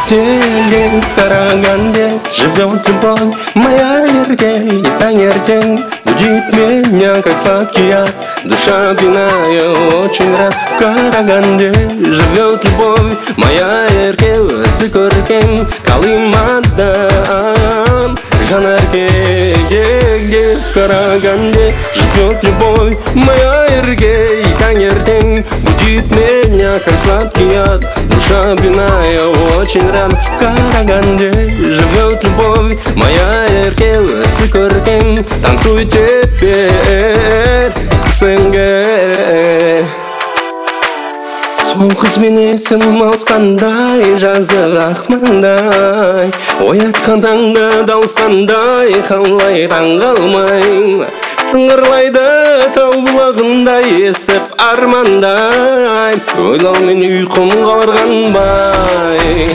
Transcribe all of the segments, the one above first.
Теңге Караганде живет любовь моя яркей, и таңертең будит меня, как сладкий яд. Душа пьяная, очень рад. В Караганде живет любовь моя яркей, ысы көркем Калимадан жанаркей. Где в Караганде живет любовь моя яркей, и таңертең будит меня, как сладкий яд. Душа пьяная, очень рад. В Караганде живет любовь моя яркей, ысы көркем. Танцуй теперь сенге. Сол қызбен есім ауысқандай, жазы ақмандай, оятқан таңда дауысқандай, қалай таңғалмай. Сыңғырлайды тау бұлағындай, естіп армандай, ойлаумен ұйқым қаларғанбай.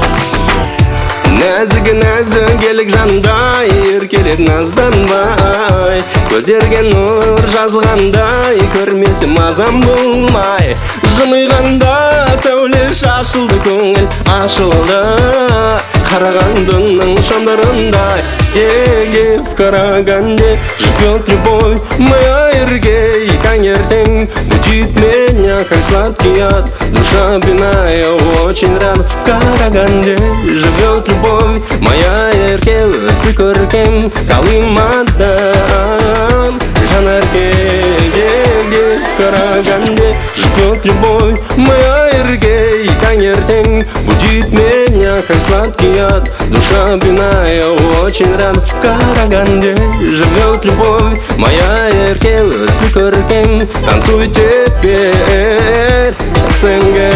Нәзік елік жандай, еркелет назданбай, көздерге нұр жазылғандай, көрмесі мазам болмай. Жымиғанда сәуле шашылды, көңіл ашылды Қарағандының шамдарындай. Где в Караганде живет любовь моя яркей, и таңертең будит меня, как сладкий яд. Душа пьяная, очень рад. В Караганде живет любовь моя яркей, ысы көркем Калимадан жанаркей. Где в Караганде живет любовь моя яркей, и таңертең будит меня, как сладкий яд. Душа пьяная, очень рад. В Караганде живет любовь моя яркей, ысы көркем. Танцуй теперь сенге.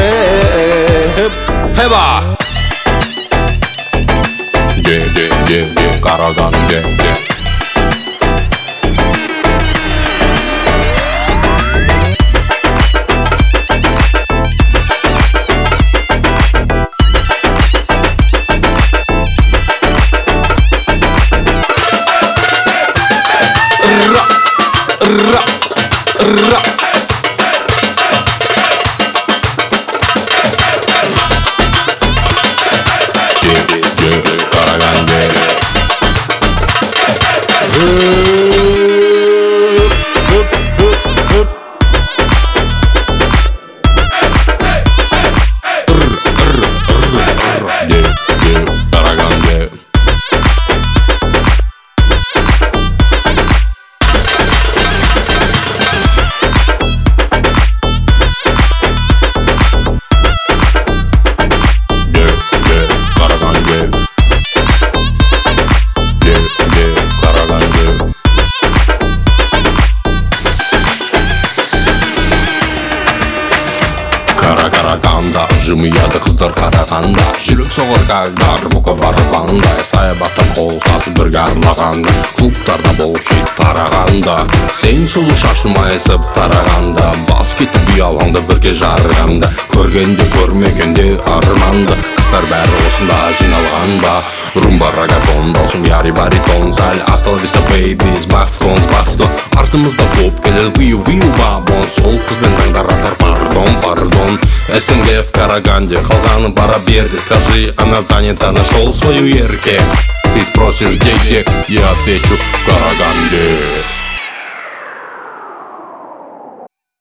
Heba! Караганде. Караганда жымияды қыздар қарағанда, жүрек соғыр кәлдар бұқы барғандай, саябақта қол ұстасып бірге армағанда, клубтарда бұл хит тарағанда, сен сұлу шашым айысып тарағанда, бас кетіп ұялаңда бірге жарғанда, көргенде көрмегенде арманды, қыздар бәрі осында жиналғанда. Румба рагатон, даусым яри баритон, сәл асталвиса бейби, сбавтон, артымызда топ келер виу бабон, сол қызбен таңдаратар пардон. СНГ в Караганде, қалғаны бара берді, скажи, она занята, нашел свою ерке. Ты спросишь, где, я отвечу, в Караганде.